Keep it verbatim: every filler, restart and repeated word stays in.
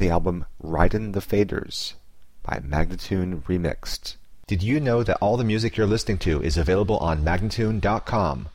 the album Ridin' the Faders by Magnatune Remixed. Did you know that all the music you're listening to is available on Magnatune dot com?